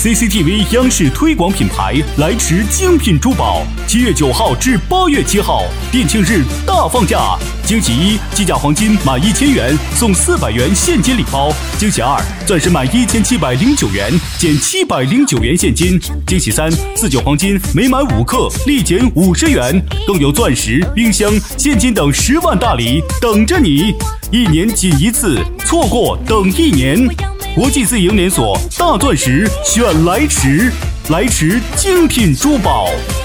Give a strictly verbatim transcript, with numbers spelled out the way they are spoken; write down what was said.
C C T V 央视推广品牌莱驰精品珠宝，七月九号至八月七号，店庆日大放价。惊喜一，计价黄金满一千元送四百元现金礼包；惊喜二，钻石满一千七百零九元减七百零九元现金；惊喜三，四九黄金每买五克立减五十元，更有钻石、冰箱、现金等十万大礼等着你。一年仅一次，错过等一年。国际自营连锁大钻石选莱驰，莱驰精品珠宝。